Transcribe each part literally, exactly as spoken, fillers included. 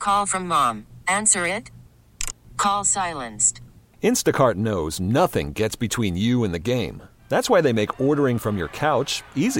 Call from mom. Answer it. Call silenced. Instacart knows nothing gets between you and the game. That's why they make ordering from your couch easy.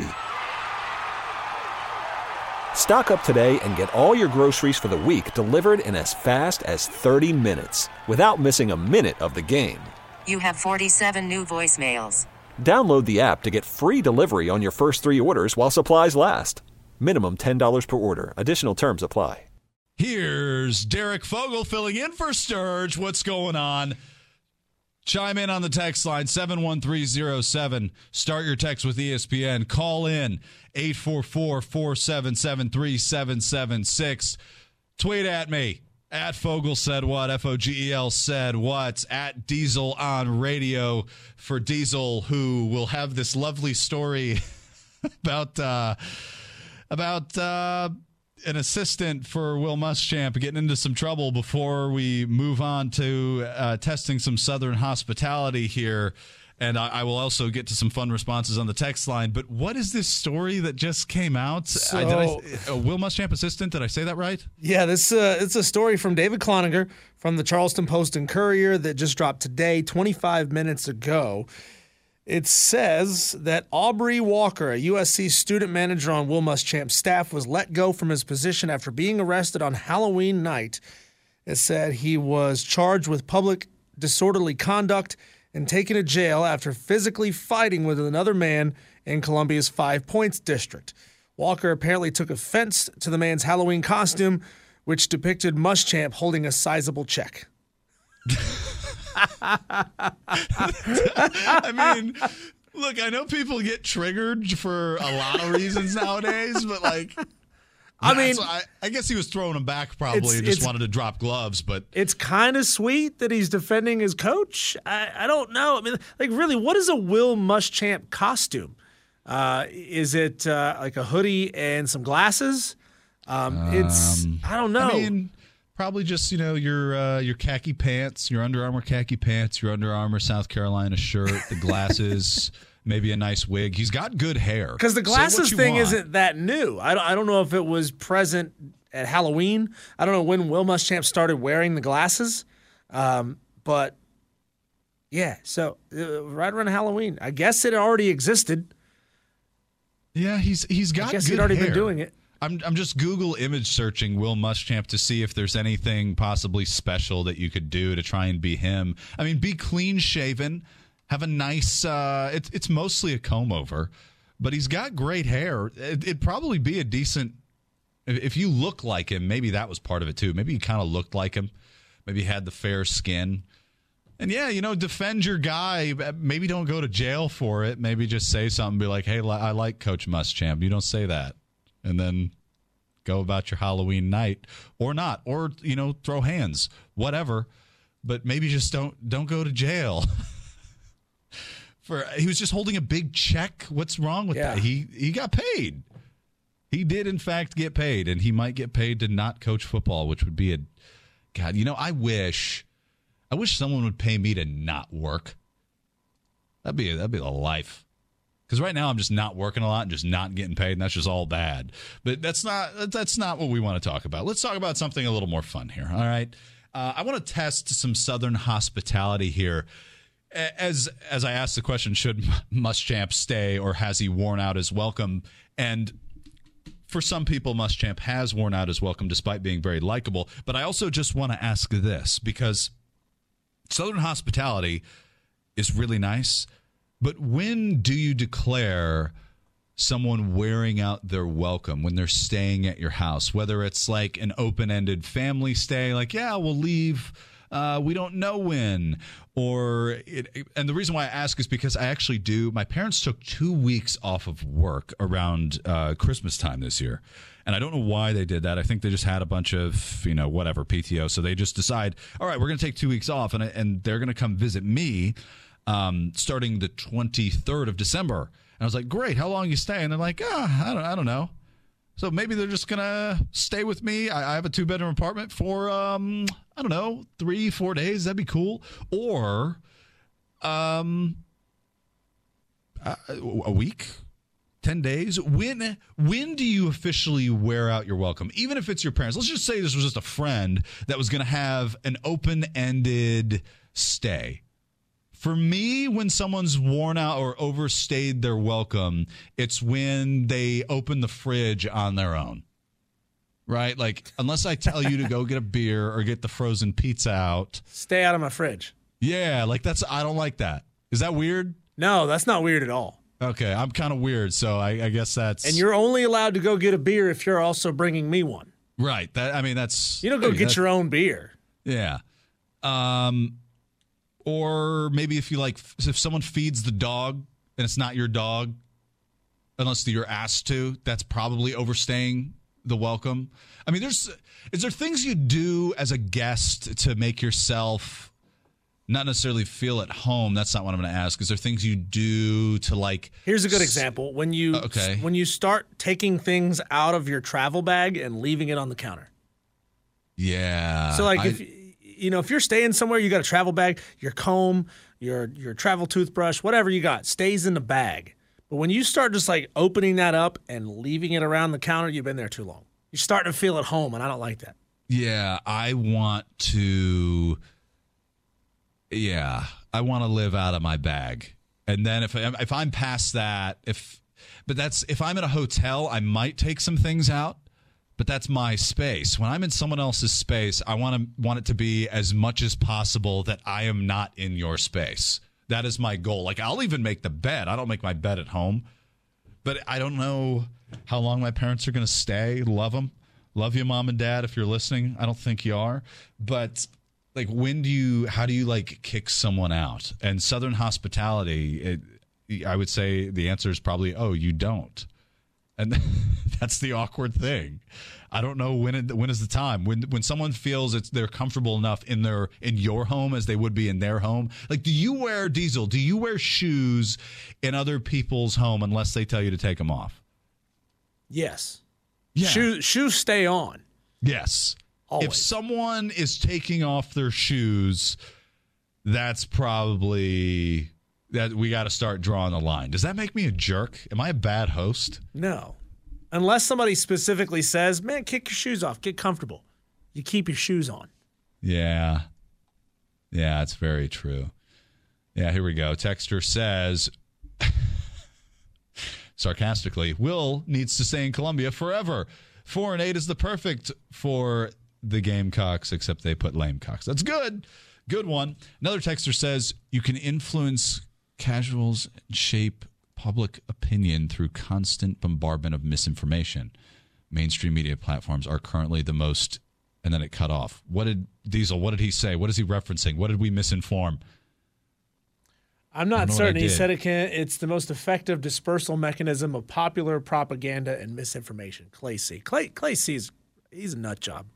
Stock up today and get all your groceries for the week delivered in as fast as thirty minutes without missing a minute of the game. You have forty-seven new voicemails. Download the app to get free delivery on your first three orders while supplies last. Minimum ten dollars per order. Additional terms apply. Here's Derek Fogel filling in for Sturge. What's going on? Chime in on the text line, seven one three zero seven. Start your text with E S P N. Call in, eight four four, four seven seven, three seven seven six. Tweet at me, at Fogel said what, F O G E L said what, at Diesel on radio for Diesel, who will have this lovely story about, uh, about, uh, an assistant for Will Muschamp getting into some trouble before we move on to uh, testing some Southern hospitality here. And I, I will also get to some fun responses on the text line. But what is this story that just came out? So, I, did I, uh, Will Muschamp assistant, did I say that right? Yeah, this uh, it's a story from David Cloninger from the Charleston Post and Courier that just dropped today, twenty-five minutes ago. It says that Aubrey Walker, a U S C student manager on Will Muschamp's staff, was let go from his position after being arrested on Halloween night. It said he was charged with public disorderly conduct and taken to jail after physically fighting with another man in Columbia's Five Points district. Walker apparently took offense to the man's Halloween costume, which depicted Muschamp holding a sizable check. I mean, look, I know people get triggered for a lot of reasons nowadays, but like, I mean, I, I guess he was throwing them back probably and just wanted to drop gloves, but it's kind of sweet that he's defending his coach. I, I don't know. I mean, like, really, what is a Will Muschamp costume? Uh, is it uh, like a hoodie and some glasses? Um, it's, um, I don't know. I mean, probably just, you know, your uh, your khaki pants, your Under Armour khaki pants, your Under Armour South Carolina shirt, the glasses, maybe a nice wig. He's got good hair. Because the glasses thing want. isn't that new. I don't, I don't know if it was present at Halloween. I don't know when Will Muschamp started wearing the glasses. Um, but, yeah, so uh, right around Halloween. I guess it already existed. Yeah, he's he's got I guess good he'd already hair. been doing it. I'm I'm just Google image searching Will Muschamp to see if there's anything possibly special that you could do to try and be him. I mean, be clean shaven, have a nice. Uh, it's it's mostly a comb over, but he's got great hair. It, it'd probably be a decent. If, if you look like him, maybe that was part of it too. Maybe you kind of looked like him. Maybe you had the fair skin. And yeah, you know, defend your guy. Maybe don't go to jail for it. Maybe just say something. Be like, hey, I like Coach Muschamp. You don't say that. And then go about your Halloween night, or not, or, you know, throw hands, whatever. But maybe just don't don't go to jail. For he was just holding a big check. What's wrong with Yeah. that? He he got paid. He did in fact get paid, and he might get paid to not coach football, which would be a God. You know, I wish I wish someone would pay me to not work. That'd be that'd be the life. Because right now I'm just not working a lot and just not getting paid, and that's just all bad. But that's not that's not what we want to talk about. Let's talk about something a little more fun here, all right? Uh, I want to test some Southern hospitality here. As as I asked the question, should Muschamp stay or has he worn out his welcome? And for some people, Muschamp has worn out his welcome despite being very likable. But I also just want to ask this, because Southern hospitality is really nice. But when do you declare someone wearing out their welcome when they're staying at your house? Whether it's like an open-ended family stay, like, yeah, we'll leave, uh, we don't know when. Or, it, and the reason why I ask is because I actually do. My parents took two weeks off of work around uh, Christmas time this year. And I don't know why they did that. I think they just had a bunch of, you know, whatever, P T O. So they just decide, all right, we're going to take two weeks off, and, and they're going to come visit me. Um, starting the twenty-third of December. And I was like, great, how long are you staying? They're like, ah, I don't, I don't know. So maybe they're just going to stay with me. I, I have a two-bedroom apartment for, um, I don't know, three, four days. That'd be cool. Or um, a, a week, ten days. When when do you officially wear out your welcome? Even if it's your parents. Let's just say this was just a friend that was going to have an open-ended stay. For me, when someone's worn out or overstayed their welcome, it's when they open the fridge on their own. Right? Like, unless I tell you to go get a beer or get the frozen pizza out. Stay out of my fridge. Yeah, like that's, I don't like that. Is that weird? No, that's not weird at all. Okay, I'm kind of weird, so I, I guess that's... And you're only allowed to go get a beer if you're also bringing me one. Right. That I mean, that's... You don't go I mean, get your own beer. Yeah. Um, or maybe if you like, if someone feeds the dog and it's not your dog, unless you're asked to, that's probably overstaying the welcome. I mean, there's... Is there things you do as a guest to make yourself... not necessarily feel at home? That's not what I'm going to ask. Is there things you do to like... Here's a good example. When you okay. when you start taking things out of your travel bag and leaving it on the counter. Yeah. So like I, if you know if you're staying somewhere, you got a travel bag, your comb, your your travel toothbrush, whatever you got stays in the bag. But when you start just like opening that up and leaving it around the counter, you've been there too long. You're starting to feel at home, and I don't like that. Yeah, I want to... Yeah, I want to live out of my bag. And then if I, if I'm past that, if but that's if I'm in a hotel, I might take some things out, but that's my space. When I'm in someone else's space, I want to want it to be as much as possible that I am not in your space. That is my goal. Like, I'll even make the bed. I don't make my bed at home. But I don't know how long my parents are going to stay. Love them. Love you, Mom and Dad, if you're listening. I don't think you are. But like, when do you, how do you like kick someone out? And Southern hospitality, it, I would say the answer is probably, oh, you don't. And that's the awkward thing. I don't know when it, when is the time when when someone feels it's they're comfortable enough in their in your home as they would be in their home. Like, do you wear Diesel? Do you wear shoes in other people's home unless they tell you to take them off? Yes. Yeah. Shoes shoes stay on. Yes. Always. If someone is taking off their shoes, that's probably that we got to start drawing the line. Does that make me a jerk? Am I a bad host? No. Unless somebody specifically says, man, kick your shoes off, get comfortable. You keep your shoes on. Yeah. Yeah, it's very true. Yeah, here we go. Texter says, sarcastically, Will needs to stay in Columbia forever. Four and eight is the perfect for the Gamecocks, except they put lame cocks. That's good. Good one. Another texter says, you can influence casuals and shape public opinion through constant bombardment of misinformation. Mainstream media platforms are currently the most, and then it cut off. What did Diesel, what did he say? What is he referencing? What did we misinform? I'm not certain. He said it can, it's the most effective dispersal mechanism of popular propaganda and misinformation. Clay C. Clay, Clay C is he's a nut job.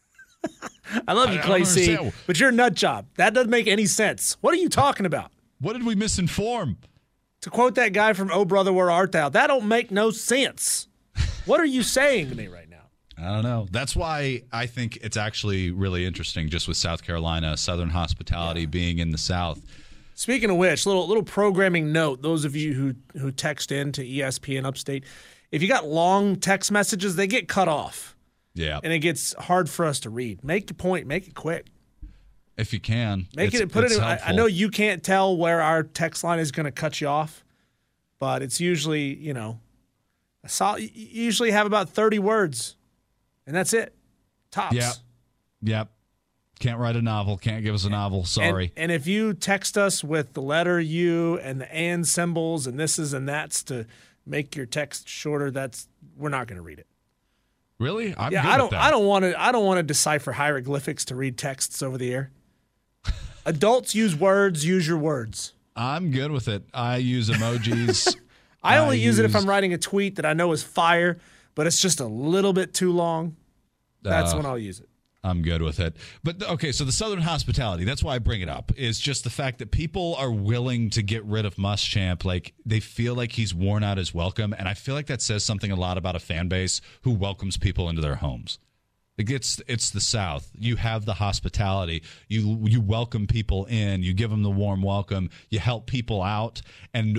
I love you, I, Clay I C, but you're a nut job. That doesn't make any sense. What are you talking about? What did we misinform? To quote that guy from Oh Brother, Where Art Thou? That don't make no sense. What are you saying to me right now? I don't know. That's why I think it's actually really interesting just with South Carolina, Southern hospitality yeah. being in the South. Speaking of which, little little programming note, those of you who, who text in to E S P N Upstate, if you got long text messages, they get cut off. Yeah. And it gets hard for us to read. Make your point. Make it quick. If you can. Make it. Put it. In, I, I know you can't tell where our text line is going to cut you off, but it's usually, you know, a sol- you usually have about thirty words, and that's it. Tops. Yep. Yep. Can't write a novel. Can't give us a novel. Sorry. And, and if you text us with the letter U and the and symbols and thises and that's to make your text shorter, that's we're not going to read it. Really? I'm yeah, good I don't. with that. I don't want to. I don't want to decipher hieroglyphics to read texts over the air. Adults use words. Use your words. I'm good with it. I use emojis. I only I use, use it if use... I'm writing a tweet that I know is fire, but it's just a little bit too long. That's uh, when I'll use it. I'm good with it. But, okay, so the Southern hospitality, that's why I bring it up, is just the fact that people are willing to get rid of Muschamp. Like, they feel like he's worn out his welcome, and I feel like that says something a lot about a fan base who welcomes people into their homes. It gets, it's the South. You have the hospitality. You you welcome people in. You give them the warm welcome. You help people out. And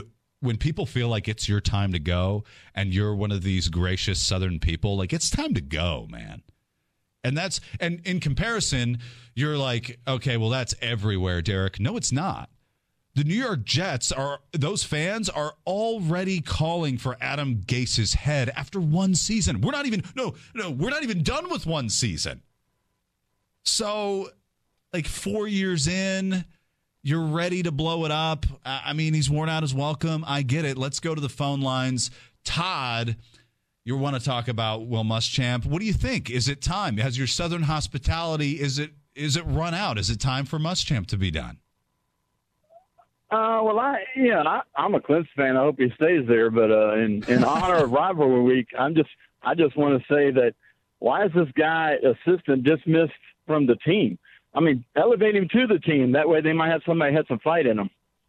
when people feel like it's your time to go and you're one of these gracious Southern people, like it's time to go, man. And that's, and in comparison, you're like, okay, well, that's everywhere, Derek. No, it's not. The New York Jets are, those fans are already calling for Adam Gase's head after one season. We're not even, no, no, we're not even done with one season. So, like four years in, you're ready to blow it up. I mean, he's worn out his welcome. I get it. Let's go to the phone lines. Todd, you want to talk about Will Muschamp. What do you think? Is it time? Has your Southern hospitality, is it is it run out? Is it time for Muschamp to be done? Uh, well, I yeah, I, I'm a Clemson fan. I hope he stays there. But uh, in in honor of rivalry week, I'm just I just want to say that why is this guy assistant dismissed from the team? I mean, elevate him to the team. That way, they might have somebody had some fight in them.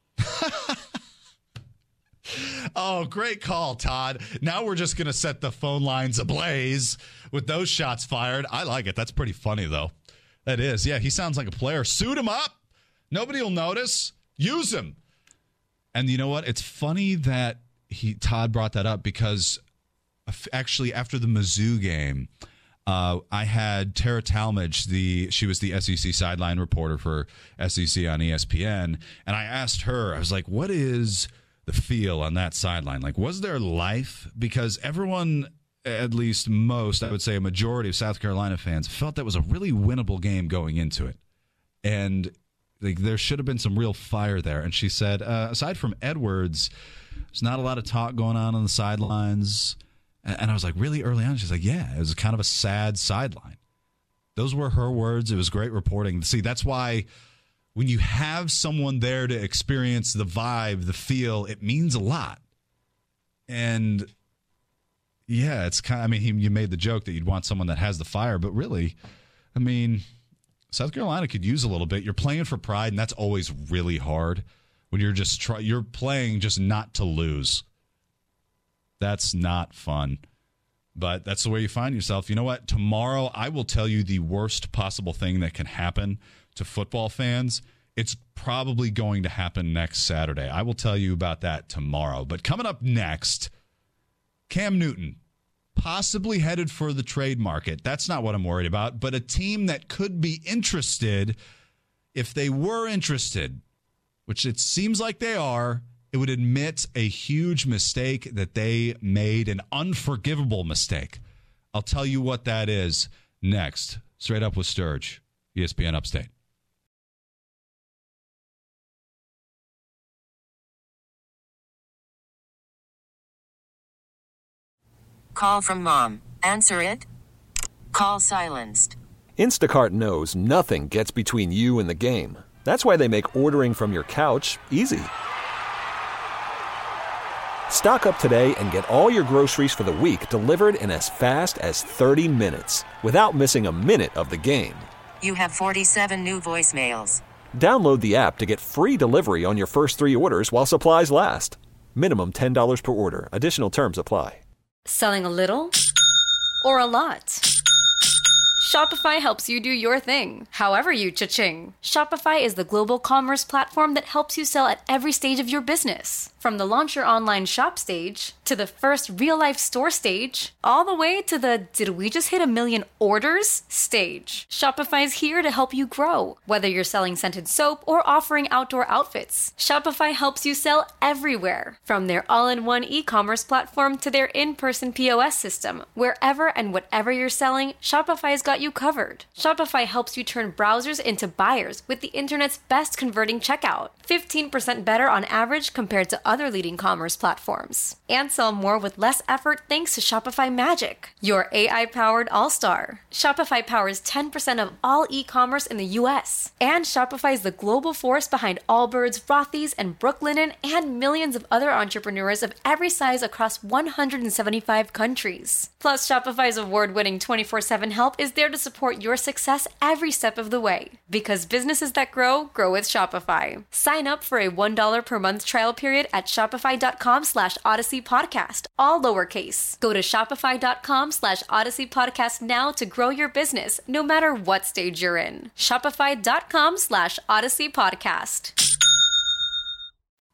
Oh, great call, Todd. Now we're just going to set the phone lines ablaze with those shots fired. I like it. That's pretty funny, though. That is. Yeah, he sounds like a player. Suit him up. Nobody will notice. Use him. And you know what? It's funny that he Todd brought that up because actually after the Mizzou game, uh, I had Tara Talmadge, the she was the S E C sideline reporter for S E C on E S P N, and I asked her, I was like, what is the feel on that sideline? Like, was there life? Because everyone, at least most, I would say a majority of South Carolina fans felt that was a really winnable game going into it. And like, there should have been some real fire there. And she said, uh, aside from Edwards, there's not a lot of talk going on on the sidelines. And I was like, really early on? She's like, yeah, it was kind of a sad sideline. Those were her words. It was great reporting. See, that's why when you have someone there to experience the vibe, the feel, it means a lot. And yeah, it's kind of, I mean, he, you made the joke that you'd want someone that has the fire, but really, I mean, South Carolina could use a little bit. You're playing for pride, and that's always really hard when you're just try, you're playing just not to lose. That's not fun. But that's the way you find yourself. You know what? Tomorrow, I will tell you the worst possible thing that can happen to football fans. It's probably going to happen next Saturday. I will tell you about that tomorrow. But coming up next, Cam Newton, possibly headed for the trade market. That's not what I'm worried about. But a team that could be interested, if they were interested, which it seems like they are, it would admit a huge mistake that they made, an unforgivable mistake. I'll tell you what that is next. Straight Up with Sturge, E S P N Upstate. Call from mom. Answer it. Call silenced. Instacart knows nothing gets between you and the game. That's why they make ordering from your couch easy. Stock up today and get all your groceries for the week delivered in as fast as thirty minutes without missing a minute of the game. You have forty-seven new voicemails. Download the app to get free delivery on your first three orders while supplies last. Minimum ten dollars per order. Additional terms apply. Selling a little or a lot? Shopify helps you do your thing, however you cha-ching. Shopify is the global commerce platform that helps you sell at every stage of your business. From the launch your online shop stage, to the first real-life store stage, all the way to the did we just hit a million orders stage. Shopify's here to help you grow. Whether you're selling scented soap or offering outdoor outfits, Shopify helps you sell everywhere. From their all-in-one e-commerce platform to their in-person P O S system, wherever and whatever you're selling, Shopify's got you covered. Shopify helps you turn browsers into buyers with the internet's best converting checkout. fifteen percent better on average compared to other leading commerce platforms. And sell more with less effort thanks to Shopify Magic, your A I-powered all-star. Shopify powers ten percent of all e-commerce in the U S. And Shopify is the global force behind Allbirds, Rothy's, and Brooklinen, and millions of other entrepreneurs of every size across one hundred seventy-five countries. Plus, Shopify's award-winning twenty-four seven help is there to support your success every step of the way. Because businesses that grow, grow with Shopify. Sign up for a one dollar per month trial period at shopify.com slash Odyssey Podcast, all lowercase. Go to shopify.com slash Odyssey Podcast now to grow your business, no matter what stage you're in. Shopify.com slash Odyssey Podcast.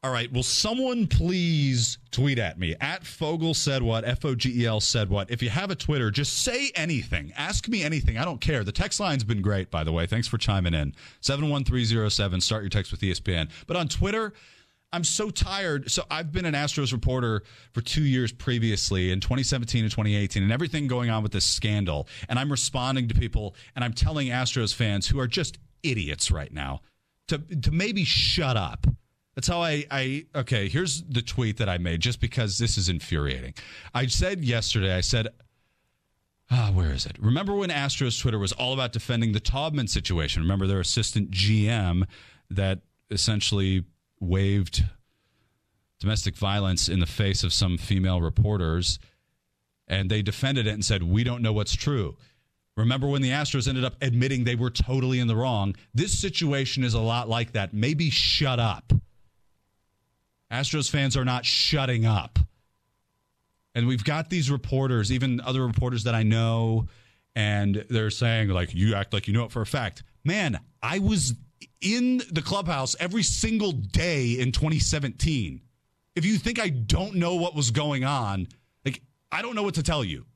All right, will someone please tweet at me? At Fogel said what? F O G E L said what? If you have a Twitter, just say anything. Ask me anything. I don't care. The text line's been great, by the way. Thanks for chiming in. seven one three zero seven. Start your text with E S P N. But on Twitter, I'm so tired. So I've been an Astros reporter for two years previously in twenty seventeen and twenty eighteen and everything going on with this scandal. And I'm responding to people and I'm telling Astros fans who are just idiots right now to, to maybe shut up. That's how I, I, okay, here's the tweet that I made just because this is infuriating. I said yesterday, I said, ah, where is it? Remember when Astros Twitter was all about defending the Taubman situation? Remember their assistant G M that essentially waved domestic violence in the face of some female reporters, and they defended it and said, we don't know what's true. Remember when the Astros ended up admitting they were totally in the wrong? This situation is a lot like that. Maybe shut up. Astros fans are not shutting up. And we've got these reporters, even other reporters that I know, and they're saying, like, you act like you know it for a fact. Man, I was in the clubhouse every single day in twenty seventeen. If you think I don't know what was going on, like, I don't know what to tell you.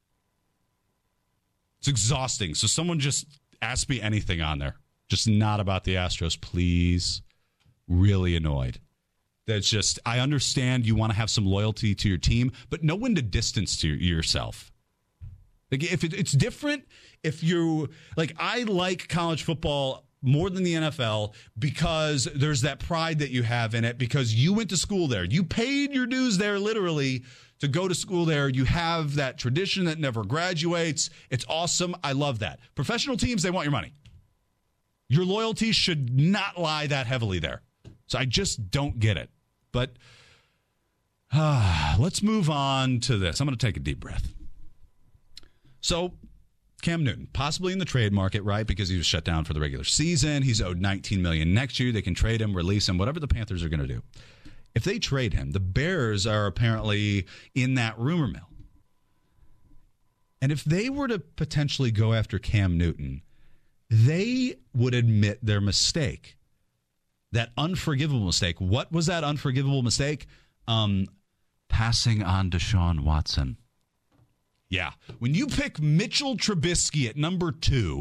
It's exhausting. So someone just ask me anything on there. Just not about the Astros, please. Really annoyed. That's just, I understand you want to have some loyalty to your team, but know when to distance to yourself. Like, if it, it's different, if you, like, I like college football more than the N F L because there's that pride that you have in it because you went to school there. You paid your dues there literally to go to school there. You have that tradition that never graduates. It's awesome. I love that. Professional teams, they want your money. Your loyalty should not lie that heavily there. So I just don't get it. But uh, let's move on to this. I'm going to take a deep breath. So Cam Newton, possibly in the trade market, right? Because he was shut down for the regular season. He's owed nineteen million dollars next year. They can trade him, release him, whatever the Panthers are going to do. If they trade him, the Bears are apparently in that rumor mill. And if they were to potentially go after Cam Newton, they would admit their mistake. That unforgivable mistake. What was that unforgivable mistake? Um, passing on Deshaun Watson. Yeah. When you pick Mitchell Trubisky at number two,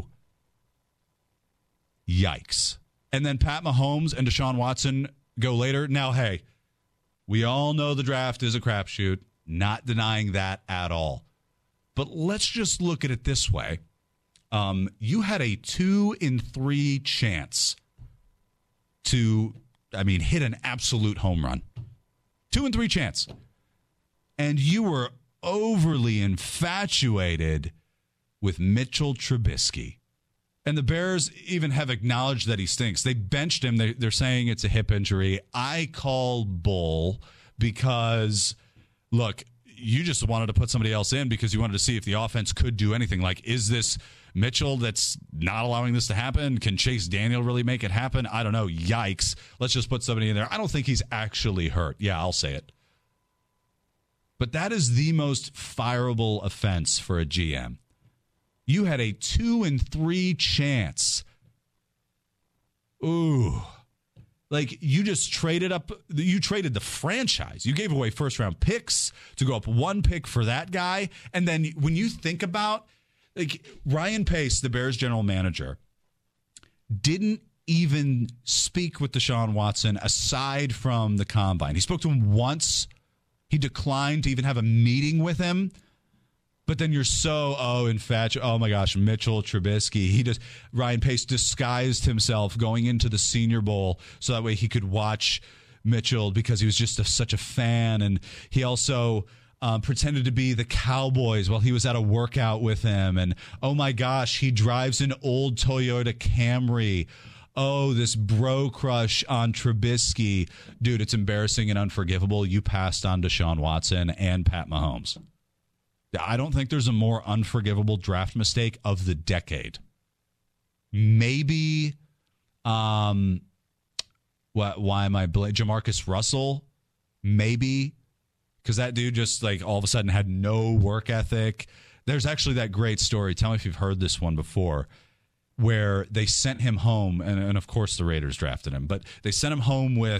yikes. And then Pat Mahomes and Deshaun Watson go later. Now, hey, we all know the draft is a crapshoot. Not denying that at all. But let's just look at it this way. Um, you had a two in three chance to, I mean, hit an absolute home run. Two and three chance. And you were overly infatuated with Mitchell Trubisky. And the Bears even have acknowledged that he stinks. They benched him. They, they're saying it's a hip injury. I call bull because, look, you just wanted to put somebody else in because you wanted to see if the offense could do anything. Like, is this Mitchell that's not allowing this to happen? Can Chase Daniel really make it happen? I don't know. Yikes. Let's just put somebody in there. I don't think he's actually hurt. Yeah, I'll say it. But that is the most fireable offense for a G M. You had a two and three chance. Ooh. Like, you just traded up, you traded the franchise. You gave away first round picks to go up one pick for that guy. And then when you think about, like, Ryan Pace, the Bears general manager, didn't even speak with Deshaun Watson aside from the combine. He spoke to him once. He declined to even have a meeting with him. But then you're so, oh, infatuated. Oh, my gosh, Mitchell Trubisky. He just, Ryan Pace disguised himself going into the Senior Bowl so that way he could watch Mitchell because he was just a, such a fan. And he also um, pretended to be the Cowboys while he was at a workout with him. And, oh, my gosh, he drives an old Toyota Camry. Oh, this bro crush on Trubisky. Dude, it's embarrassing and unforgivable. You passed on Deshaun Watson and Pat Mahomes. I don't think there's a more unforgivable draft mistake of the decade. Maybe, um, what? Why am I bl- Jamarcus Russell? Maybe, because that dude just, like, all of a sudden had no work ethic. There's actually that great story. Tell me if you've heard this one before, where they sent him home, and, and of course the Raiders drafted him, but they sent him home with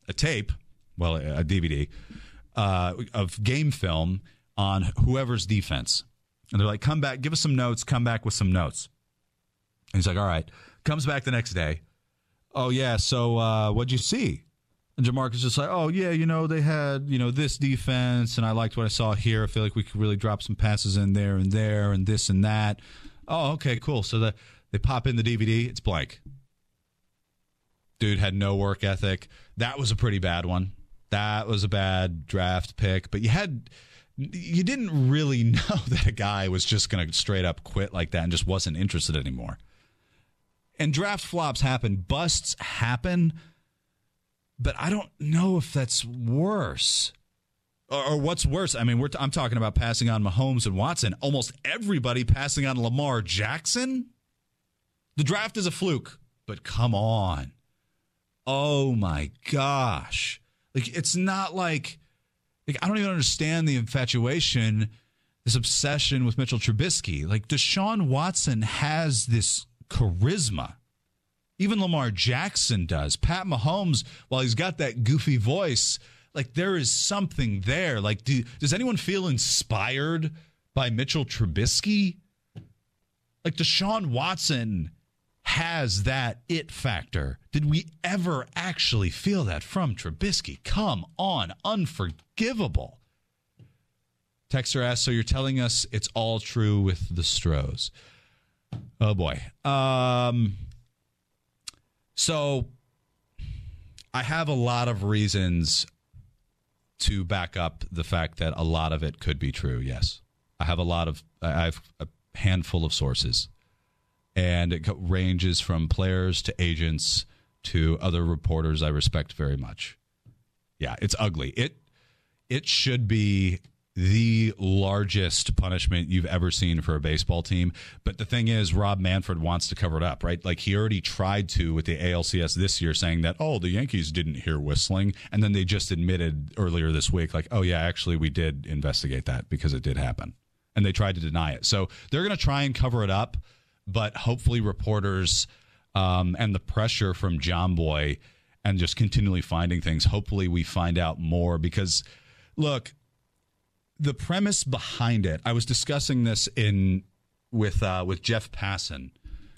a tape, well, a D V D, uh, of game film on whoever's defense. And they're like, come back, give us some notes, come back with some notes. And he's like, all right. Comes back the next day. Oh, yeah, so uh, what'd you see? And Jamarcus is just like, oh, yeah, you know, they had, you know, this defense, and I liked what I saw here. I feel like we could really drop some passes in there and there and this and that. Oh, okay, cool. So the, they pop in the D V D. It's blank. Dude had no work ethic. That was a pretty bad one. That was a bad draft pick. But you had, you didn't really know that a guy was just going to straight up quit like that and just wasn't interested anymore. And draft flops happen. Busts happen. But I don't know if that's worse. Or, or what's worse? I mean, we're t- I'm talking about passing on Mahomes and Watson. Almost everybody passing on Lamar Jackson. The draft is a fluke. But come on. Oh, my gosh. Like, it's not like, like I don't even understand the infatuation, this obsession with Mitchell Trubisky. Like, Deshaun Watson has this charisma. Even Lamar Jackson does. Pat Mahomes, while he's got that goofy voice, like there is something there. Like, do, does anyone feel inspired by Mitchell Trubisky? Like Deshaun Watson has that it factor. Did we ever actually feel that from Trubisky? Come on, unforgivable. Texter asks, so you're telling us it's all true with the Stros? Oh boy. Um... So I have a lot of reasons to back up the fact that a lot of it could be true, yes. I have a lot of, I have a handful of sources. And it ranges from players to agents to other reporters I respect very much. Yeah, it's ugly. It it should be the largest punishment you've ever seen for a baseball team. But the thing is, Rob Manfred wants to cover it up, right? Like he already tried to with the A L C S this year, saying that, oh, the Yankees didn't hear whistling. And then they just admitted earlier this week, like, oh, yeah, actually, we did investigate that because it did happen. And they tried to deny it. So they're going to try and cover it up. But hopefully reporters um, and the pressure from John Boy and just continually finding things, hopefully we find out more. Because, look, the premise behind it, I was discussing this in with uh, with Jeff Passan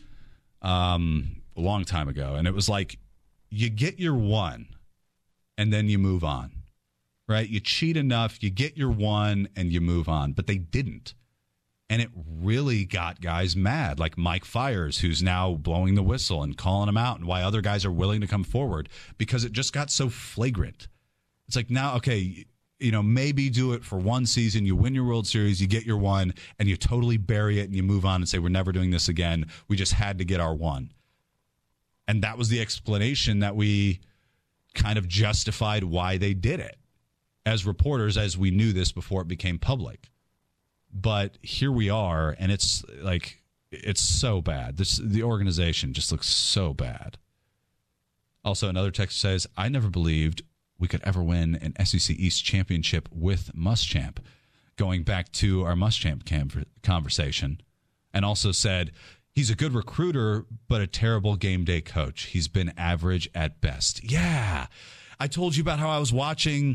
um, a long time ago, and it was like you get your one, and then you move on, right? You cheat enough, you get your one, and you move on. But they didn't, and it really got guys mad, like Mike Fiers, who's now blowing the whistle and calling them out, and why other guys are willing to come forward, because it just got so flagrant. It's like now, okay, you know, maybe do it for one season. You win your World Series, you get your one, and you totally bury it and you move on and say, we're never doing this again. We just had to get our one. And that was the explanation that we kind of justified why they did it as reporters, as we knew this before it became public. But here we are, and it's like, it's so bad. This the organization just looks so bad. Also, another text says, I never believed we could ever win an S E C East championship with Muschamp, going back to our Muschamp conversation, and also said he's a good recruiter, but a terrible game day coach. He's been average at best. Yeah. I told you about how I was watching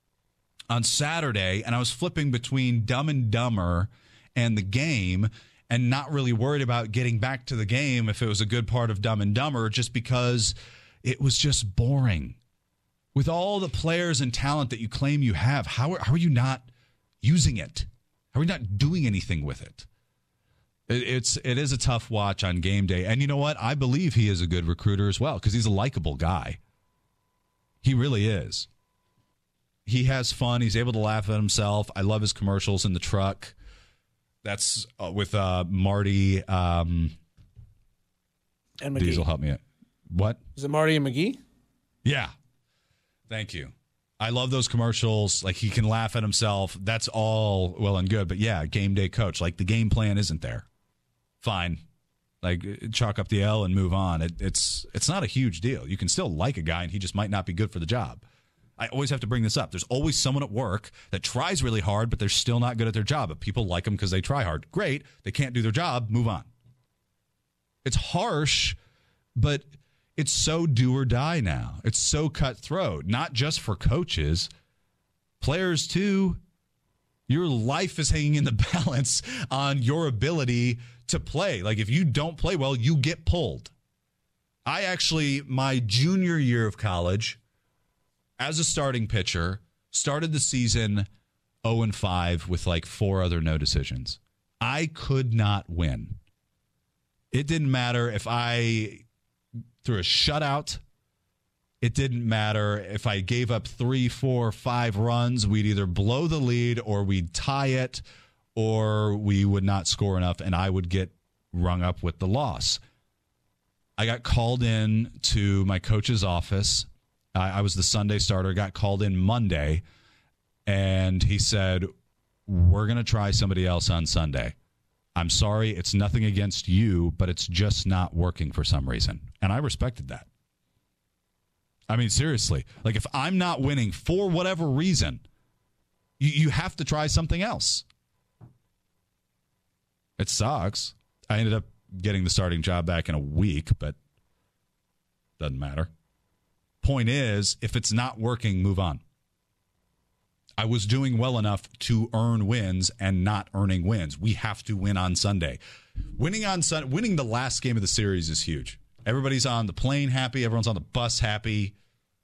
on Saturday, and I was flipping between Dumb and Dumber and the game, and not really worried about getting back to the game if it was a good part of Dumb and Dumber, just because it was just boring. With all the players and talent that you claim you have, how are, how are you not using it? How are you not doing anything with it? it? It's it is a tough watch on game day. And you know what? I believe he is a good recruiter as well, because he's a likable guy. He really is. He has fun. He's able to laugh at himself. I love his commercials in the truck. That's uh, with uh, Marty. Um, and McGee. Diesel, help me out. What? Is it Marty and McGee? Yeah. Thank you. I love those commercials. Like, he can laugh at himself. That's all well and good. But, yeah, game day coach. Like, the game plan isn't there. Fine. Like, chalk up the L and move on. It, it's it's not a huge deal. You can still like a guy, and he just might not be good for the job. I always have to bring this up. There's always someone at work that tries really hard, but they're still not good at their job. But people like them because they try hard. Great. They can't do their job. Move on. It's harsh, but it's so do or die now. It's so cutthroat, not just for coaches, players too. Your life is hanging in the balance on your ability to play. Like, if you don't play well, you get pulled. I actually, my junior year of college, as a starting pitcher, started the season oh and five with like four other no decisions. I could not win. It didn't matter if I threw a shutout. It didn't matter if I gave up three, four, five runs. We'd either blow the lead or we'd tie it or we would not score enough and I would get rung up with the loss. I got called in to my coach's office. I, I was the Sunday starter, got called in Monday, and he said, we're going to try somebody else on Sunday. I'm sorry, it's nothing against you, but it's just not working for some reason. And I respected that. I mean, seriously, like if I'm not winning for whatever reason, you, you have to try something else. It sucks. I ended up getting the starting job back in a week, but doesn't matter. Point is, if it's not working, move on. I was doing well enough to earn wins and not earning wins. We have to win on Sunday. Winning on Sun- winning the last game of the series is huge. Everybody's on the plane happy. Everyone's on the bus happy.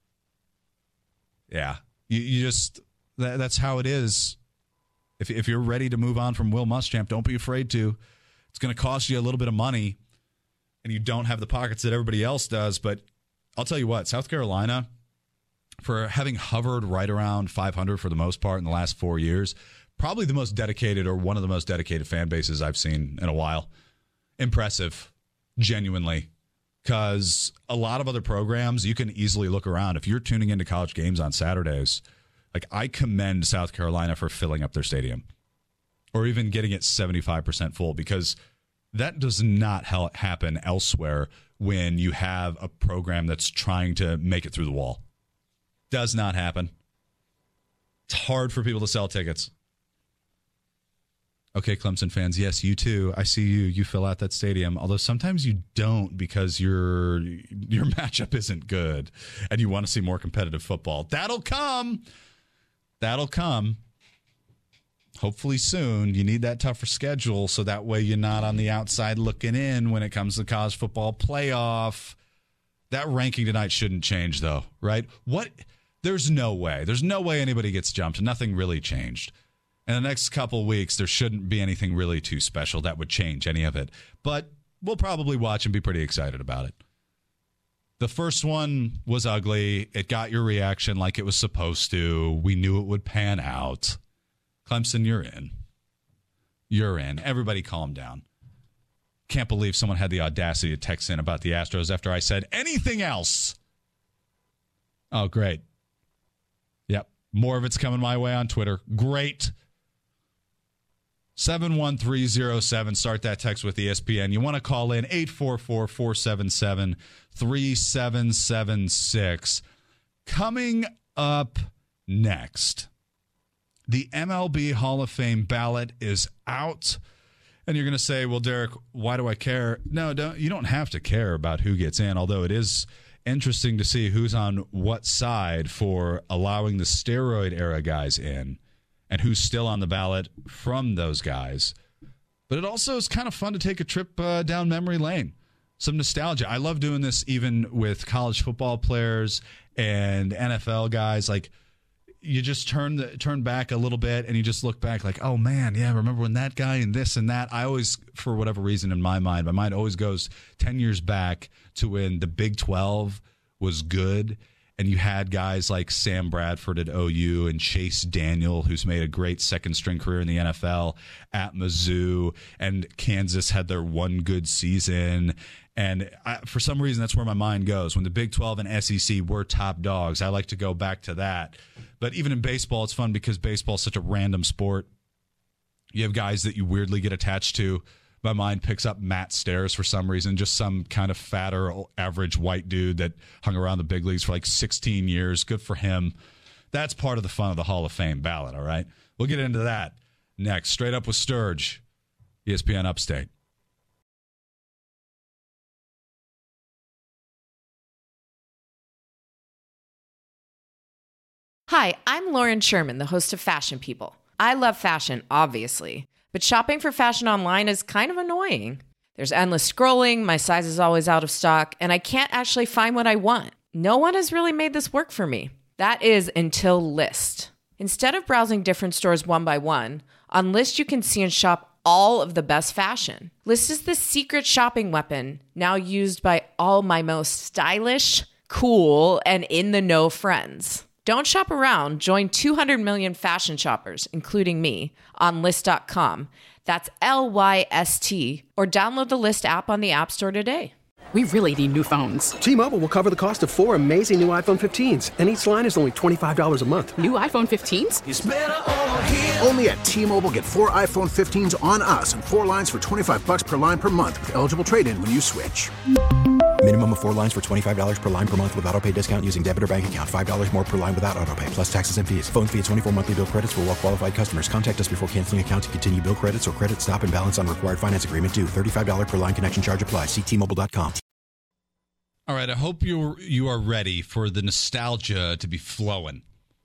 Yeah, you, you just that, that's how it is. If if you're ready to move on from Will Muschamp, don't be afraid to. It's going to cost you a little bit of money, and you don't have the pockets that everybody else does. But I'll tell you what, South Carolina, for having hovered right around five hundred for the most part in the last four years, probably the most dedicated or one of the most dedicated fan bases I've seen in a while. Impressive, genuinely. Because a lot of other programs, you can easily look around. If you're tuning into college games on Saturdays, like I commend South Carolina for filling up their stadium or even getting it seventy-five percent full, because that does not ha- happen elsewhere when you have a program that's trying to make it through the wall. Does not happen. It's hard for people to sell tickets. Okay, Clemson fans, yes, you too. I see you. You fill out that stadium, although sometimes you don't because your your matchup isn't good and you want to see more competitive football. That'll come. That'll come. Hopefully soon. You need that tougher schedule so that way you're not on the outside looking in when it comes to college football playoff. That ranking tonight shouldn't change, though, right? What? There's no way. There's no way anybody gets jumped. Nothing really changed. In the next couple weeks, there shouldn't be anything really too special that would change any of it. But we'll probably watch and be pretty excited about it. The first one was ugly. It got your reaction like it was supposed to. We knew it would pan out. Clemson, you're in. You're in. Everybody calm down. Can't believe someone had the audacity to text in about the Astros after I said anything else. Oh, great. Yep. More of it's coming my way on Twitter. Great. seven one three zero seven. Start that text with E S P N. You want to call in eight four four, four seven seven, three seven seven six. Coming up next, the M L B Hall of Fame ballot is out. And you're going to say, well, Derek, why do I care? No, don't, you don't have to care about who gets in, although it is interesting to see who's on what side for allowing the steroid era guys in and who's still on the ballot from those guys. But it also is kind of fun to take a trip uh, down memory lane. Some nostalgia. I love doing this even with college football players and N F L guys. Like, you just turn the turn back a little bit and you just look back like, oh man, yeah, remember when that guy and this and that. I always, for whatever reason in my mind, my mind always goes ten years back to when the Big twelve was good and you had guys like Sam Bradford at O U and Chase Daniel, who's made a great second string career in the N F L at Mizzou, and Kansas had their one good season. And I, for some reason, that's where my mind goes. When the Big twelve and S E C were top dogs, I like to go back to that. But even in baseball, it's fun because baseball is such a random sport. You have guys that you weirdly get attached to. My mind picks up Matt Stairs for some reason, just some kind of fatter, average white dude that hung around the big leagues for like sixteen years. Good for him. That's part of the fun of the Hall of Fame ballot, all right? We'll get into that next. Straight Up with Sturge, E S P N Upstate. Hi, I'm Lauren Sherman, the host of Fashion People. I love fashion, obviously, but shopping for fashion online is kind of annoying. There's endless scrolling, my size is always out of stock, and I can't actually find what I want. No one has really made this work for me. That is until Lyst. Instead of browsing different stores one by one, on Lyst you can see and shop all of the best fashion. Lyst is the secret shopping weapon now used by all my most stylish, cool, and in-the-know friends. Don't shop around. Join two hundred million fashion shoppers, including me, on Lyst dot com. That's L Y S T. Or download the Lyst app on the App Store today. We really need new phones. T-Mobile will cover the cost of four amazing new iPhone fifteens, and each line is only twenty-five dollars a month. New iPhone fifteens? It's better over here. Only at T-Mobile, get four iPhone fifteens on us and four lines for twenty-five dollars per line per month with eligible trade-in when you switch. Minimum of four lines for twenty-five dollars per line per month with autopay discount using debit or bank account. five dollars more per line without autopay, plus taxes and fees. Phone fee at twenty-four monthly bill credits for well-qualified customers. Contact us before canceling account to continue bill credits or credit stop and balance on required finance agreement due. thirty-five dollars per line connection charge applies. See T Mobile dot com. All right, I hope you you are ready for the nostalgia to be flowing.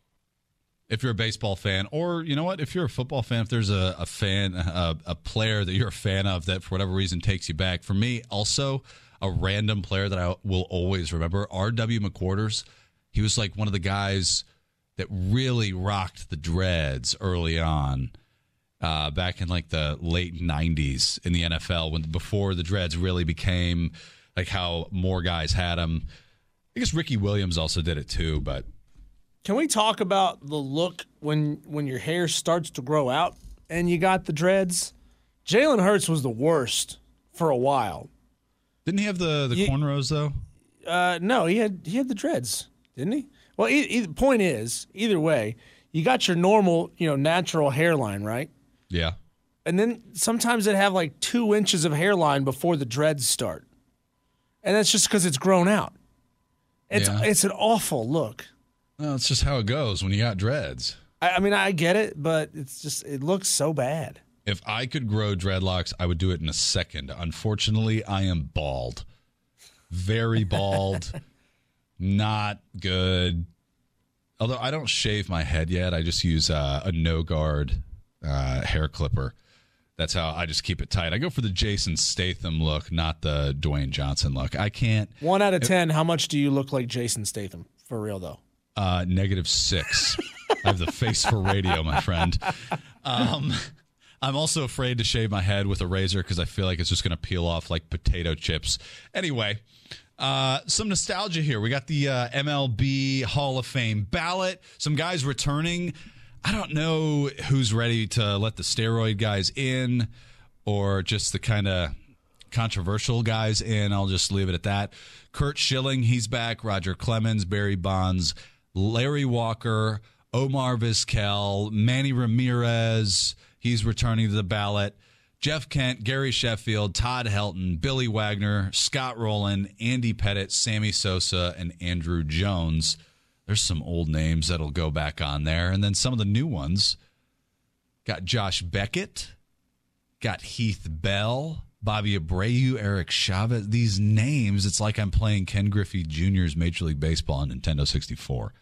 If you're a baseball fan, or you know what, if you're a football fan, if there's a, a fan, a, a player that you're a fan of that for whatever reason takes you back. For me, also a random player that I will always remember, R W McQuarters. He was like one of the guys that really rocked the dreads early on, uh, back in like the late nineties in the N F L, when before the dreads really became like how more guys had them. I guess Ricky Williams also did it too, but. Can we talk about the look when when your hair starts to grow out and you got the dreads? Jalen Hurts was the worst for a while. Didn't he have the, the you, cornrows, though? Uh, no, he had he had the dreads, didn't he? Well, e- e- the point is, either way, you got your normal, you know, natural hairline, right? Yeah. And then sometimes they'd have like two inches of hairline before the dreads start. And that's just because it's grown out. It's yeah. It's an awful look. Well, it's just how it goes when you got dreads. I, I mean, I get it, but it's just it looks so bad. If I could grow dreadlocks, I would do it in a second. Unfortunately, I am bald. Very bald. Not good. Although I don't shave my head yet. I just use uh, a no-guard uh, hair clipper. That's how I just keep it tight. I go for the Jason Statham look, not the Dwayne Johnson look. I can't. One out of ten, how much do you look like Jason Statham? For real, though. Uh, negative six. I have the face for radio, my friend. Um, I'm also afraid to shave my head with a razor because I feel like it's just going to peel off like potato chips. Anyway, uh, some nostalgia here. We got the uh, M L B Hall of Fame ballot. Some guys returning. I don't know who's ready to let the steroid guys in or just the kind of controversial guys in. I'll just leave it at that. Curt Schilling, he's back. Roger Clemens, Barry Bonds, Larry Walker, Omar Vizquel, Manny Ramirez, he's returning to the ballot. Jeff Kent, Gary Sheffield, Todd Helton, Billy Wagner, Scott Rowland, Andy Pettitte, Sammy Sosa, and Andrew Jones. There's some old names that'll go back on there. And then some of the new ones. Got Josh Beckett, got Heath Bell, Bobby Abreu, Eric Chavez. These names, it's like I'm playing Ken Griffey Junior's Major League Baseball on Nintendo sixty-four.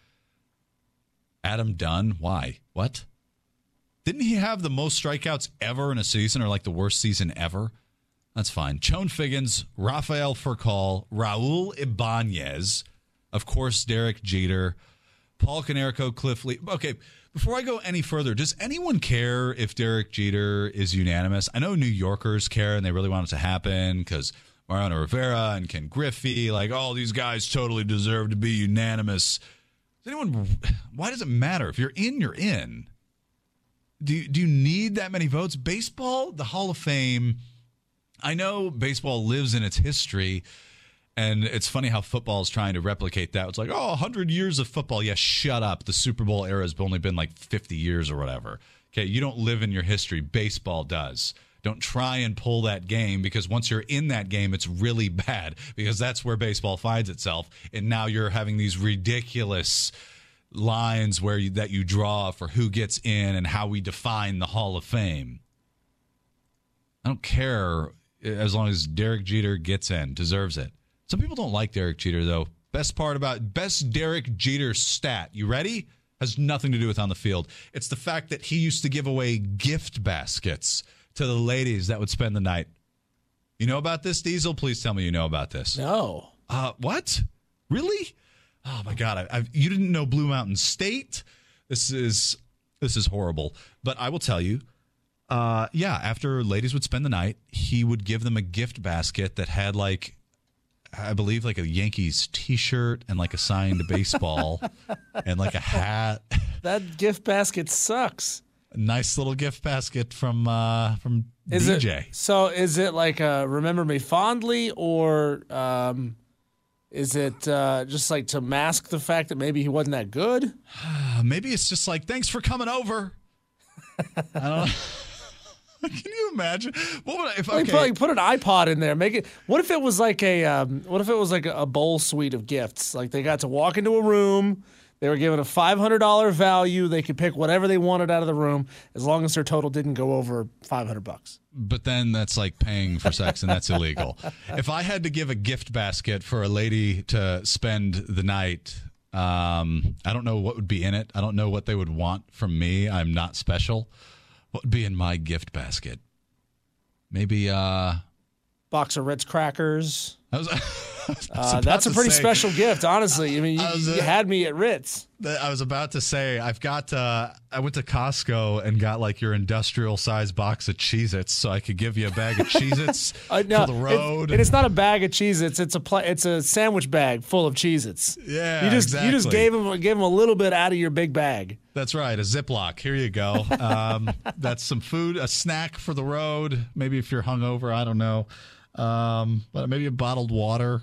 Adam Dunn, why? What? Didn't he have the most strikeouts ever in a season or like the worst season ever? That's fine. Chone Figgins, Rafael Furcal, Raul Ibanez, of course, Derek Jeter, Paul Konerko, Cliff Lee. Okay, before I go any further, does anyone care if Derek Jeter is unanimous? I know New Yorkers care and they really want it to happen because Mariano Rivera and Ken Griffey, like, all these guys totally deserve to be unanimous. Does anyone? Why does it matter? If you're in, you're in. Do you, do you need that many votes? Baseball, the Hall of Fame, I know baseball lives in its history, and it's funny how football is trying to replicate that. It's like, oh, one hundred years of football. Yeah, shut up. The Super Bowl era has only been like fifty years or whatever. Okay, you don't live in your history. Baseball does. Don't try and pull that game, because once you're in that game, it's really bad, because that's where baseball finds itself. And now you're having these ridiculous lines where you, that you draw for who gets in and how we define the Hall of Fame. I don't care as long as Derek Jeter gets in, deserves it. Some people don't like Derek Jeter, though. Best part about best Derek Jeter stat. You ready? Has nothing to do with on the field. It's the fact that he used to give away gift baskets to the ladies that would spend the night. You know about this, Diesel? Please tell me you know about this. No. Uh, what? Really? Oh my God! I, I've, you didn't know Blue Mountain State? This is this is horrible. But I will tell you, uh, yeah. After ladies would spend the night, he would give them a gift basket that had like, I believe, like a Yankees T-shirt and like a signed baseball and like a hat. That gift basket sucks. A nice little gift basket from uh, from Is D J. It, so is it like a remember me fondly, or um, is it uh, just like to mask the fact that maybe he wasn't that good? Maybe it's just like, thanks for coming over. I don't know. Can you imagine? What would I, if Like, okay. put, like, put an iPod in there. Make it. What if it was like a? Um, what if it was like a bowl suite of gifts? Like they got to walk into a room. They were given a five hundred dollars value. They could pick whatever they wanted out of the room as long as their total didn't go over five hundred bucks. But then that's like paying for sex, and that's illegal. If I had to give a gift basket for a lady to spend the night, um, I don't know what would be in it. I don't know what they would want from me. I'm not special. What would be in my gift basket? Maybe uh, box of Ritz crackers. I was, I was uh, that's a pretty say, special gift, honestly. I mean, you, was, uh, you had me at Ritz. I was about to say, I've got, uh, I went to Costco and got like your industrial size box of Cheez-Its so I could give you a bag of Cheez-Its uh, no, for the road. It's, and it's not a bag of Cheez-Its. It's a pla- it's a sandwich bag full of Cheez-Its. Yeah, you just, exactly. You just gave him, gave him a little bit out of your big bag. That's right, a Ziploc. Here you go. Um, that's some food, a snack for the road. Maybe if you're hungover, I don't know. Um, but maybe a bottled water.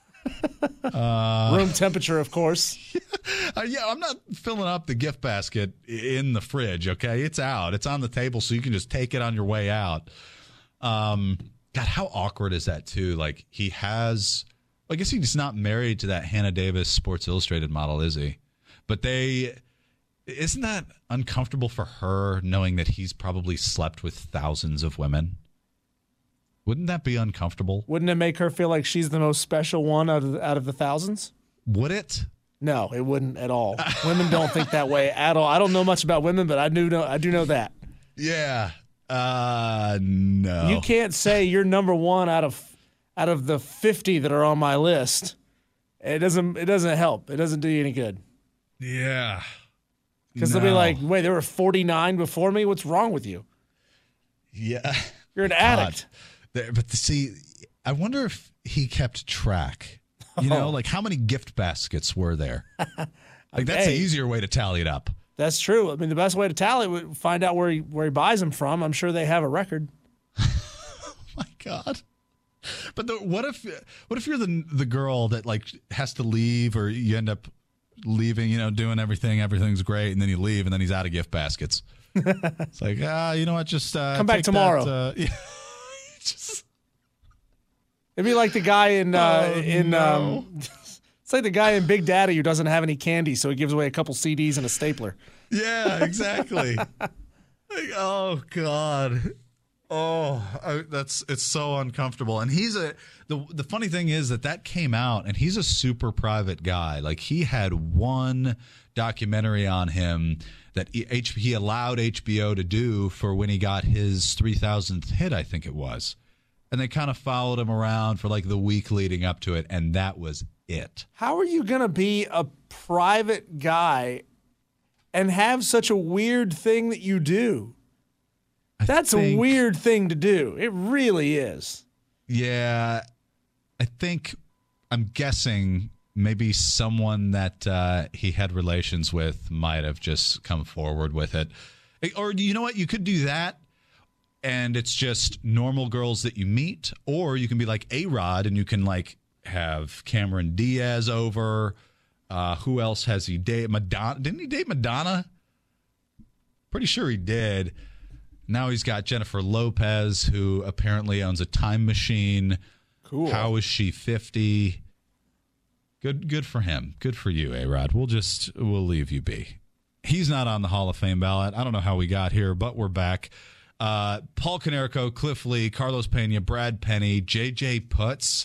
Uh, Room temperature, of course. uh, yeah, I'm not filling up the gift basket in the fridge, okay? It's out. It's on the table, so you can just take it on your way out. Um, God, how awkward is that, too? Like, he has... I guess he's not married to that Hannah Davis Sports Illustrated model, is he? But they... Isn't that uncomfortable for her, knowing that he's probably slept with thousands of women? Wouldn't that be uncomfortable? Wouldn't it make her feel like she's the most special one out of the, out of the thousands? Would it? No, it wouldn't at all. Women don't think that way at all. I don't know much about women, but I do know I do know that. Yeah. Uh, no. You can't say you're number one out of out of the fifty that are on my list. It doesn't it doesn't help. It doesn't do you any good. Yeah. Because no. they'll be like, wait, there were forty-nine before me? What's wrong with you? Yeah. You're an addict. There, but see, I wonder if he kept track. You know, Oh. like how many gift baskets were there? Like that's Hey. the easier way to tally it up. That's true. I mean, the best way to tally would find out where he where he buys them from. I'm sure they have a record. Oh my God. But the, what if what if you're the the girl that like has to leave, or you end up leaving, you know, doing everything, everything's great, and then you leave, and then he's out of gift baskets. It's like, ah, you know what? Just uh, Come back take tomorrow. That, uh, yeah. Just, It'd be like the guy in uh, Oh, in no. um, it's like the guy in Big Daddy who doesn't have any candy, so he gives away a couple C Ds and a stapler. yeah, exactly. Like, oh God. Oh, I, that's it's so uncomfortable. And he's a the the funny thing is that that came out, and he's a super private guy. Like he had one documentary on him that H, he allowed H B O to do for when he got his three thousandth hit, I think it was. And they kind of followed him around for like the week leading up to it, and that was it. How are you going to be a private guy and have such a weird thing that you do? I That's think, a weird thing to do. It really is. Yeah, I think I'm guessing maybe someone that uh, he had relations with might have just come forward with it. Or you know what? You could do that, and it's just normal girls that you meet. Or you can be like A-Rod, and you can like have Cameron Diaz over. Uh, who else has he dated? Madonna? Didn't he date Madonna? Pretty sure he did. Now he's got Jennifer Lopez, who apparently owns a time machine. Cool. How is she fifty? Good good for him. Good for you, A-Rod. We'll just we'll leave you be. He's not on the Hall of Fame ballot. I don't know how we got here, but we're back. Uh, Paul Konerko, Cliff Lee, Carlos Pena, Brad Penny, J J Putz,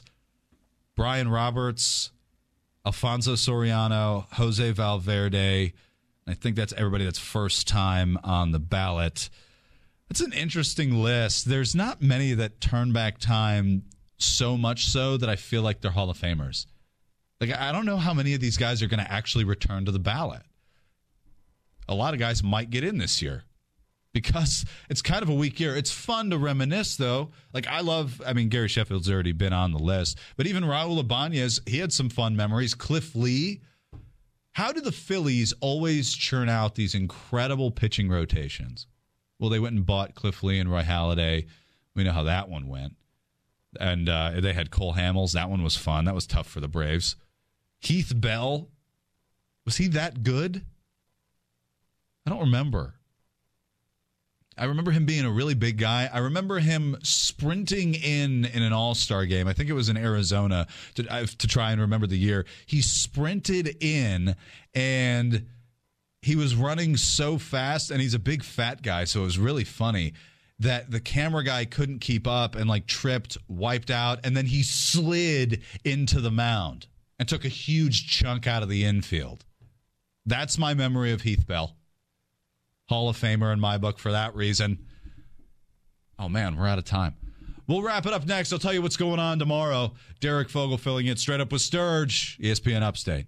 Brian Roberts, Alfonso Soriano, Jose Valverde, I think that's everybody that's first time on the ballot. It's an interesting list. There's not many that turn back time so much so that I feel like they're Hall of Famers. Like, I don't know how many of these guys are going to actually return to the ballot. A lot of guys might get in this year because it's kind of a weak year. It's fun to reminisce, though. Like, I love, I mean, Gary Sheffield's already been on the list, but even Raul Ibanez, he had some fun memories. Cliff Lee. How do the Phillies always churn out these incredible pitching rotations? Well, they went and bought Cliff Lee and Roy Halladay. We know how that one went. And uh, they had Cole Hamels. That one was fun. That was tough for the Braves. Heath Bell. Was he that good? I don't remember. I remember him being a really big guy. I remember him sprinting in in an all-star game. I think it was in Arizona, to, uh, to try and remember the year. He sprinted in, and he was running so fast, and he's a big fat guy, so it was really funny that the camera guy couldn't keep up and, like, tripped, wiped out, and then he slid into the mound and took a huge chunk out of the infield. That's my memory of Heath Bell. Hall of Famer in my book for that reason. Oh, man, we're out of time. We'll wrap it up next. I'll tell you what's going on tomorrow. Derek Fogle filling in straight up with Sturge, E S P N Upstate.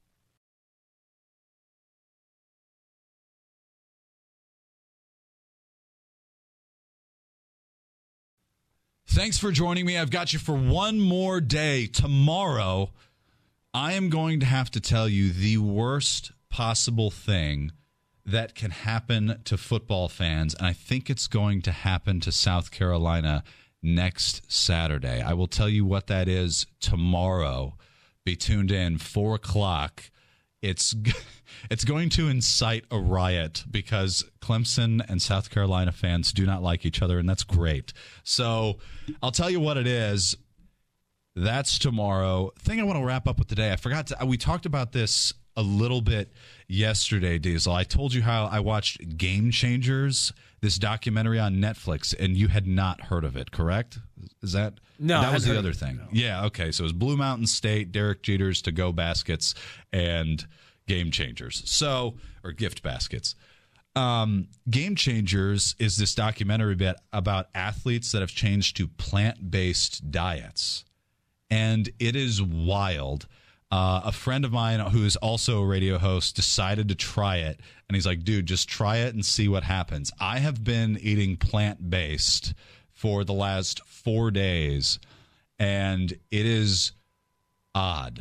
Thanks for joining me. I've got you for one more day. Tomorrow, I am going to have to tell you the worst possible thing that can happen to football fans, and I think it's going to happen to South Carolina next Saturday. I will tell you what that is tomorrow. Be tuned in, four o'clock. It's it's going to incite a riot because Clemson and South Carolina fans do not like each other, and that's great. So I'll tell you what it is. That's tomorrow. Thing I want to wrap up with today, I forgot to, we talked about this a little bit yesterday, Diesel. I told you how I watched Game Changers, this documentary on Netflix, and you had not heard of it, correct? Is that no? That was the other it. thing. No. Yeah, okay. So it was Blue Mountain State, Derek Jeter's to go baskets, and Game Changers. So, or gift baskets. Um, Game Changers is this documentary bit about athletes that have changed to plant-based diets, and it is wild. Uh, a friend of mine who is also a radio host decided to try it, and he's like, dude, just try it and see what happens. I have been eating plant-based for the last four days, and it is odd.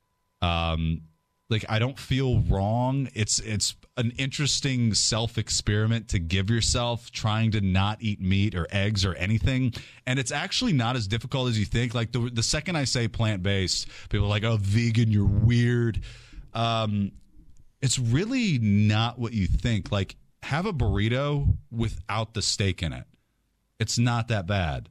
Um, like, I don't feel wrong. It's it's an interesting self-experiment to give yourself, trying to not eat meat or eggs or anything. And it's actually not as difficult as you think. Like, the the second I say plant-based, people are like, oh, vegan, you're weird. Um, it's really not what you think. Like, have a burrito without the steak in it. It's not that bad.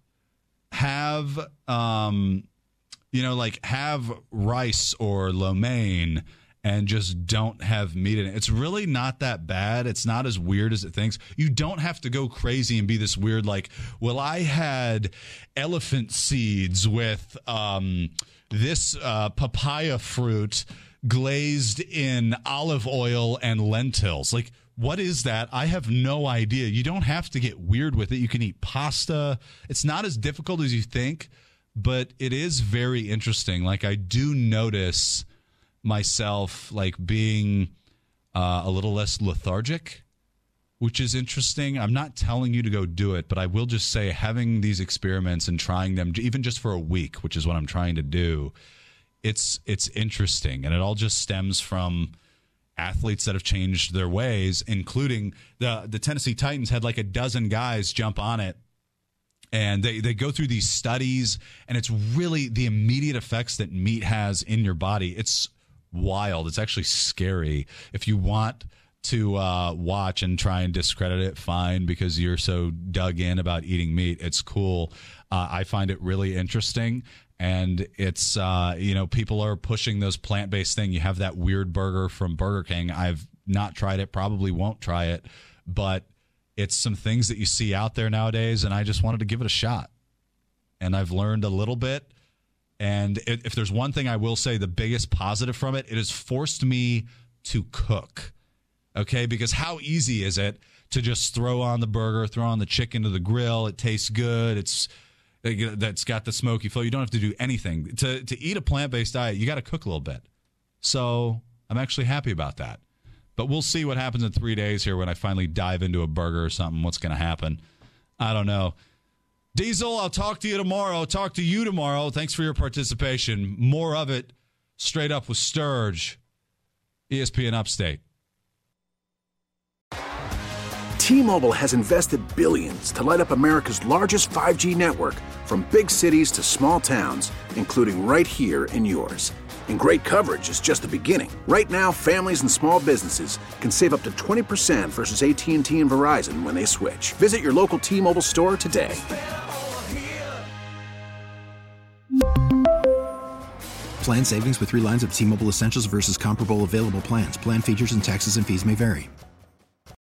Have, um, you know, like, have rice or lo mein and just don't have meat in it. It's really not that bad. It's not as weird as it thinks. You don't have to go crazy and be this weird, like, well, I had elephant seeds with um, this uh, papaya fruit glazed in olive oil and lentils. Like, what is that? I have no idea. You don't have to get weird with it. You can eat pasta. It's not as difficult as you think, but it is very interesting. Like, I do notice myself, like, being uh, a little less lethargic, which is interesting. I'm not telling you to go do it, but I will just say having these experiments and trying them even just for a week, which is what I'm trying to do, it's it's interesting. And it all just stems from athletes that have changed their ways, including the the Tennessee Titans had like a dozen guys jump on it. And they, they go through these studies, and it's really the immediate effects that meat has in your body. It's wild. It's actually scary. If you want to uh, watch and try and discredit it, fine, because you're so dug in about eating meat. It's cool. Uh, I find it really interesting. And it's, uh, you know, people are pushing those plant-based thing. You have that weird burger from Burger King. I've not tried it, probably won't try it, but it's some things that you see out there nowadays, and I just wanted to give it a shot. And I've learned a little bit. And if there's one thing I will say, the biggest positive from it, it has forced me to cook. okay? Because how easy is it to just throw on the burger, throw on the chicken to the grill? It tastes good. It's that's got the smoky flow. You don't have to do anything. To to eat a plant-based diet, you got to cook a little bit. So I'm actually happy about that. But we'll see what happens in three days here when I finally dive into a burger or something. What's going to happen? I don't know. Diesel, I'll talk to you tomorrow. Talk to you tomorrow. Thanks for your participation. More of it straight up with Sturge, E S P N Upstate. T-Mobile has invested billions to light up America's largest five G network, from big cities to small towns, including right here in yours. And great coverage is just the beginning. Right now, families and small businesses can save up to twenty percent versus A T and T and Verizon when they switch. Visit your local T-Mobile store today. Plan savings with three lines of T-Mobile Essentials versus comparable available plans. Plan features and taxes and fees may vary.